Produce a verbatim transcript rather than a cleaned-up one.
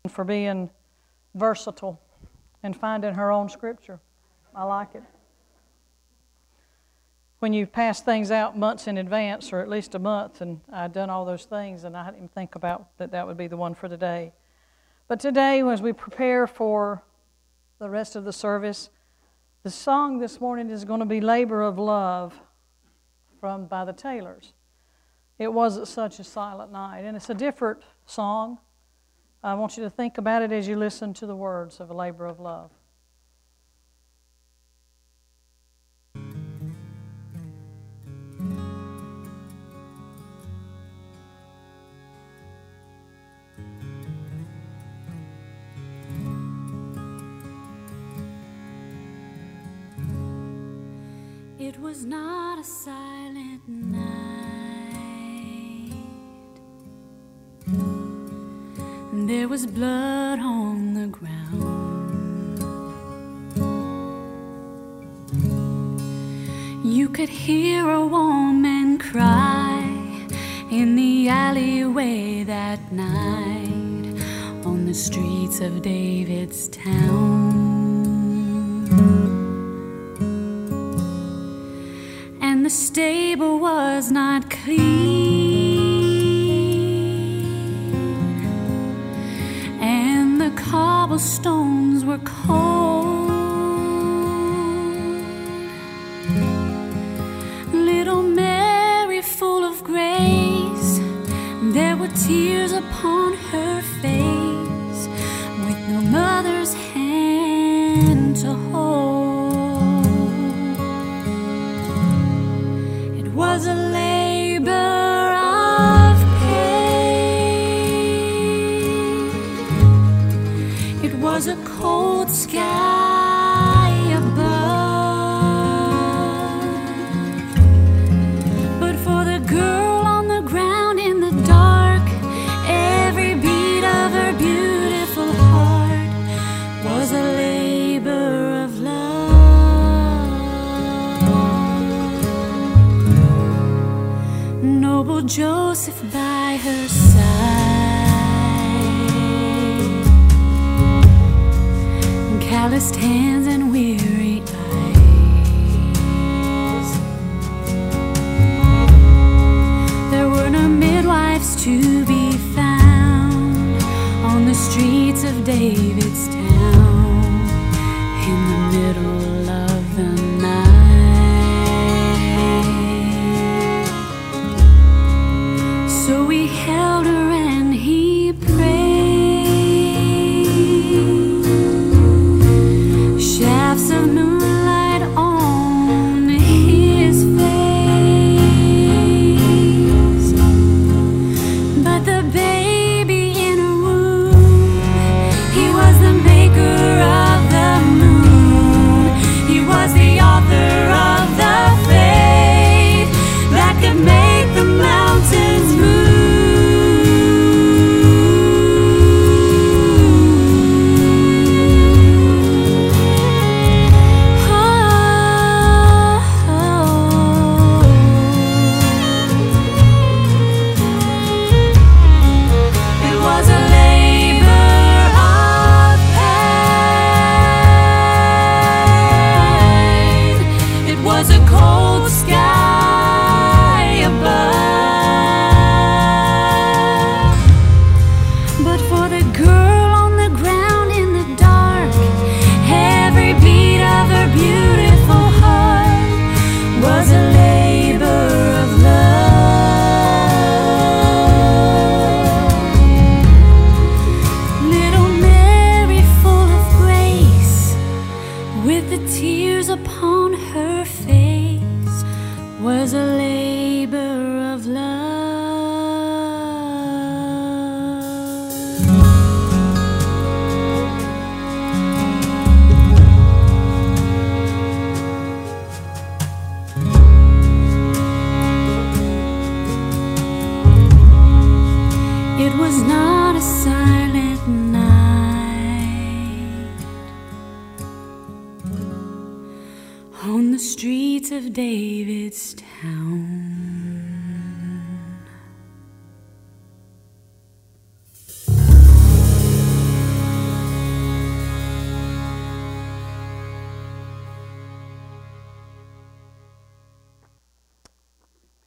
for being versatile and finding her own scripture. I like it. When you pass things out months in advance, or at least a month, and I'd done all those things, and I didn't even think about that that would be the one for today. But today, as we prepare for the rest of the service, the song this morning is going to be Labor of Love from by the Taylors. It wasn't such a silent night, and it's a different song. I want you to think about it as you listen to the words of A Labor of Love. It was not a silent night. There was blood on the ground. You could hear a woman cry in the alleyway that night on the streets of David's town. And the stable was not clean, and the cobblestones were cold. Little Mary, full of grace, there were tears upon her face, with no mother's hand to hold. It was a labor of pain. It was a cold sky above. But for the girl on the ground in the dark, every beat of her beautiful heart was a labor of love. Noble Joseph by her side, calloused hands and weary eyes. There were no midwives to be found on the streets of David's town in the middle of the night. So we held her and he prayed. Shafts of moonlight on his face, but the baby in her womb, he was the maker of the moon. He was the author of the faith that could make the mountains move. It was a labor of pain. It was a cold sky above. But for the girl on the ground in the dark, every beat of her beautiful heart was a labor of love. Little Mary, full of grace, with the tears upon her face, was a labor of love. It was not a silent night on the streets of David's town.